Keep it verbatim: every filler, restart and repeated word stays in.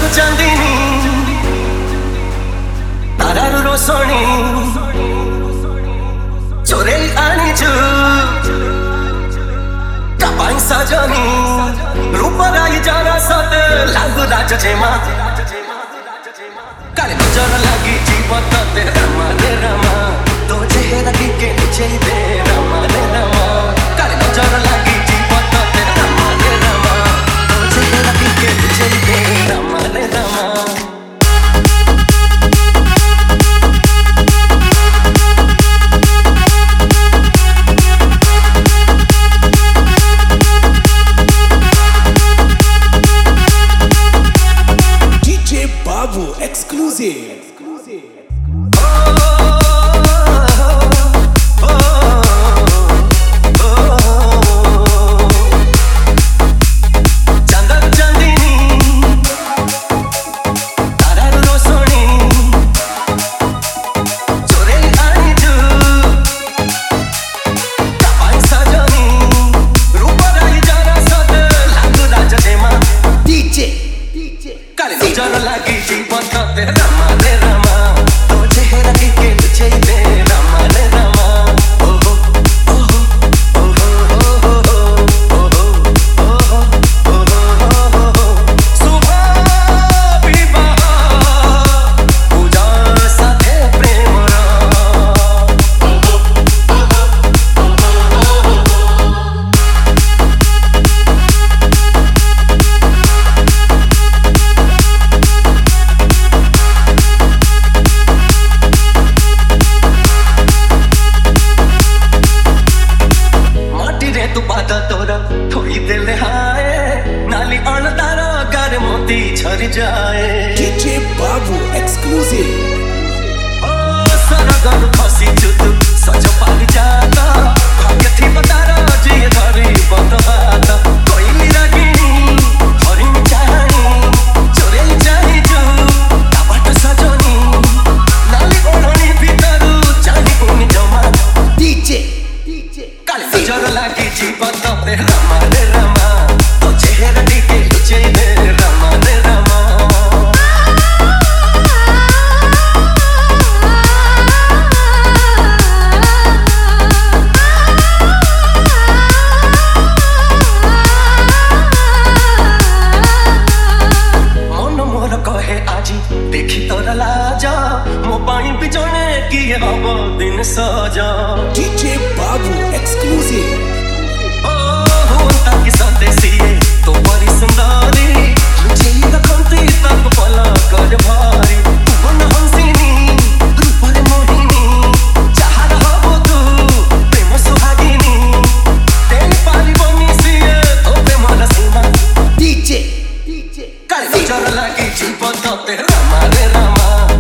ଚାନ୍ଦିନୀ ତାରାରୁ ରୋଷଣୀ ଚୋରେଇ ଆଣିଛୁ ତା ପାଇଁ ସଜନୀ ରୂପରାଇ ଜରା ସତେ ଲାଗୁ ରାଜ ଯେମା କାଳେ ନଜର ଲାଗିଛି ବତତେ ରାମା ରେ ରାମା ତୋ ଚେହେରା ଟିକେ ଲୁଚେଇ ଦେ ରାମା ରେ ରାମା କାଳେ ନଜର ଲାଗିଛି ବତତେ ରାମା ରେ ରାମା ତୋ ଚେହେରା ଟିକେ ଲୁଚେଇ ଦେ ରାମା ରେ Rama Exclusive. D J Babu Exclusive. Oh, Saragar khasi chut saj pag jata bhagya thi batara jiye dhari batata koi niragini harin chahani chorei chahi jo tabat sajani nali odhani bitaru chani kuni jama D J D J kale najar lagi ji batate rama re rama to chehra dike luchei de rama re rama देखी तोरा लाजा मो पाई भी जाने कि अब दिन सजा D J Babu Exclusive. ओ होता कि संदेशी तो बड़ी सुंदरी लुची रखंती तक पला कर भारी तुम हंसिनी रूप रे मोहिनी चाह रहा वो तू प्रेम सुहागिनी तेरी पाली बनी सी तो प्रेम रसीना D J D J कर नजर लगी जीवन तो तेरा रामा रे रामा